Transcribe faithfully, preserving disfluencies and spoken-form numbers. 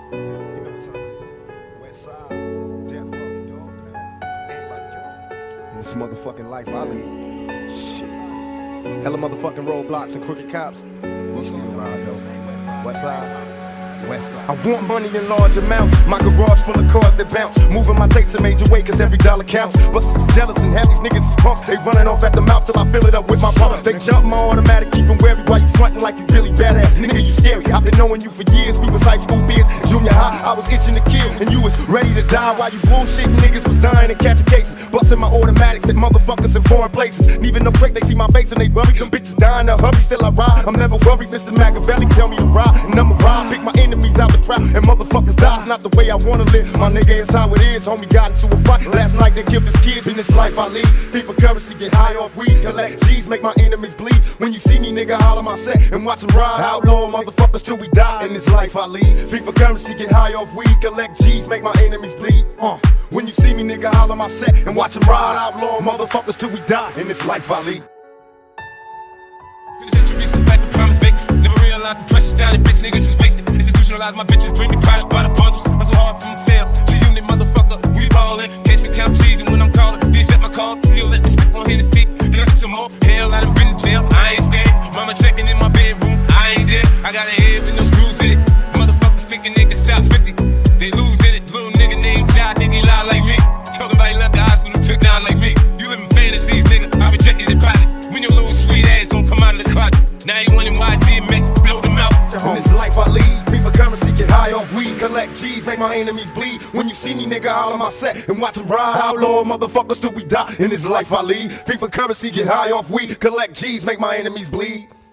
You know what time it is. West side, death row, dog pound. Everybody get on. This motherfucking life I live. Shit. Hella motherfucking roadblocks and crooked cops. We still ride though. West side. I want money in large amounts. My garage full of cars that bounce. Moving my tapes a major way cause every dollar counts. Busters is jealous and half these niggas is punks. They running off at the mouth till I fill it up with my pump. They jump my automatic, keepin' wary while you frontin' like you really badass. Nigga, you scary. I've been knowing you for years. We was high school peers. Junior high, I was itching to kill. And you was ready to die while you bullshitting niggas was dying and catching cases. Bustin' my automatics at motherfuckers in foreign places. And even no break, they see my face and they worry. Them bitches dying to hurry, still I ride. I'm never worried, Mister Machiavelli tell me to ride. And I'ma ride, pick my enemies out the crowd. And motherfuckers die, it's not the way I wanna live. My nigga, it's how it is. Homie got into a fight last night, they killed his kids. In this life I lead, FIFA currency, get high off weed. Collect G's, make my enemies bleed. When you see me, nigga, holler my set and watch them ride. Outlaw motherfuckers till we die. In this life I lead, FIFA currency, get high off weed. Collect G's, make my enemies bleed. Uh, when you see me, nigga, holler my set and watch them ride. Outlaw motherfuckers till we die. In this life I lead. Promise fakes, never realized the precious talent, bitch niggas is wasted. Institutionalize my bitches, dreaming product by the bundles. Hustle hard from the sale, G-Unit motherfucker, we ballin'. Catch me count cheese and when I'm callin', bitch at my call, seal, let me sip on Hennessy. Can I sip some more? Hell, I done been to jail, I ain't scared. Mama checking in my bedroom, I ain't there. I got a head with no screws in it. Motherfuckers thinking they can stop fifty, they lose in it. Little nigga named Jai, think he lie like me. Talking about he left the hospital, took down like me. You live in fantasies, nigga, I rejected the pilot. When your little sweet ass gon' come out of the closet. Now you wondering why D M X blow them out. In this life I lead, FIFA currency, get high off weed. Collect G's, make my enemies bleed. When you see me, nigga, holler my set and watch them ride. Outlaw motherfuckers till we die. In this life I lead, FIFA currency, get high off weed. Collect G's, make my enemies bleed.